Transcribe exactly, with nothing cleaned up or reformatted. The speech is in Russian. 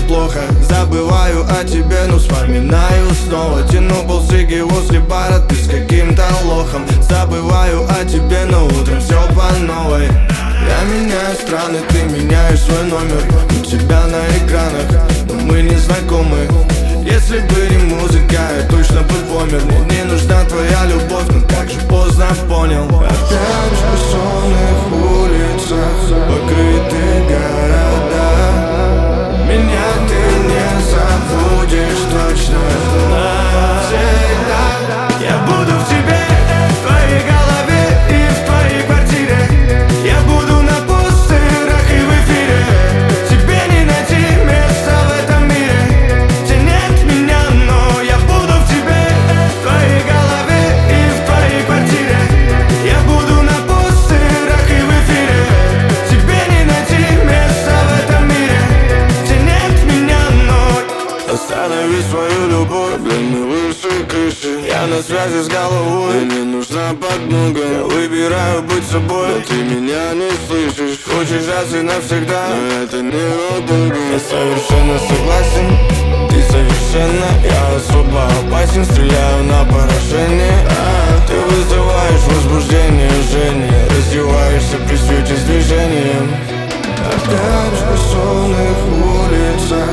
плохо. Забываю о тебе, но вспоминаю снова. Тяну полсиги возле бара, ты с каким-то лохом. Забываю о тебе, но утром все по новой. Я меняю страны, ты меняешь свой номер. У тебя на экранах, но мы не знакомы. Если бы не музыка, я точно бы помер. Мне не нужна твоя любовь, но так же поздно понял. Опять в бессонных улицах, покрытые города. Меня ты не забудешь точно навсегда. Я буду в тебе, в твоей голове и в твоей квартире. Я буду на постерах и в эфире. Тебе не найти места в этом мире, где нет меня, но я буду в тебе, в твоей голове и в твоей квартире. Я буду на постерах и в эфире. Тебе не найти места в этом мире, где нет меня, но останови свою любовь, блин, выше крыши. Я на связи с головой, мне не нужна подмога. Я выбираю быть собой, но ты меня не слышишь. Хочешь раз и навсегда, но это ненадолго. Я совершенно согласен, ты совершенно. Я особо опасен, стреляю на поражение. а, Ты вызываешь возбуждение, жжение. Раздеваешься при свете с движением. Опять в бессонных улицах,